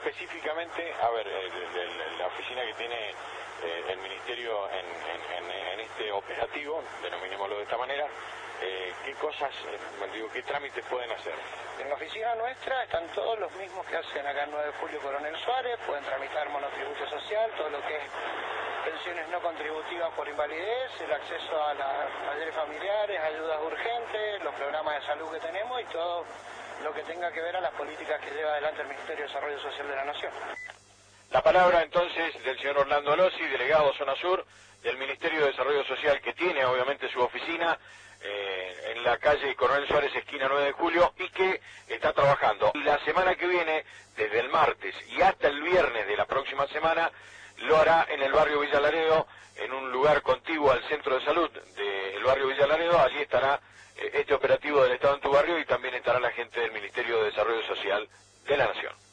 específicamente, a ver, la oficina que tiene el Ministerio en este operativo, denominémoslo de esta manera, ¿qué cosas, qué trámites pueden hacer? En la oficina nuestra están todos los mismos que hacen acá en 9 de Julio Coronel Suárez, pueden tramitar monotributo social, todo lo que es pensiones no contributivas por invalidez, el acceso a las talleres familiares, ayudas urgentes, los programas de salud que tenemos y todo lo que tenga que ver a las políticas que lleva adelante el Ministerio de Desarrollo Social de la Nación. La palabra entonces del señor Orlando Alossi, delegado Zona Sur del Ministerio de Desarrollo Social, que tiene obviamente su oficina en la calle Coronel Suárez, esquina 9 de Julio, y que está trabajando. Y la semana que viene, desde el martes y hasta el viernes de la próxima semana, lo hará en el barrio Villa Laredo, en un lugar contiguo al centro de salud del barrio Villa Laredo. Allí estará este operativo del Estado en tu barrio y también estará la gente del Ministerio de Desarrollo Social de la Nación.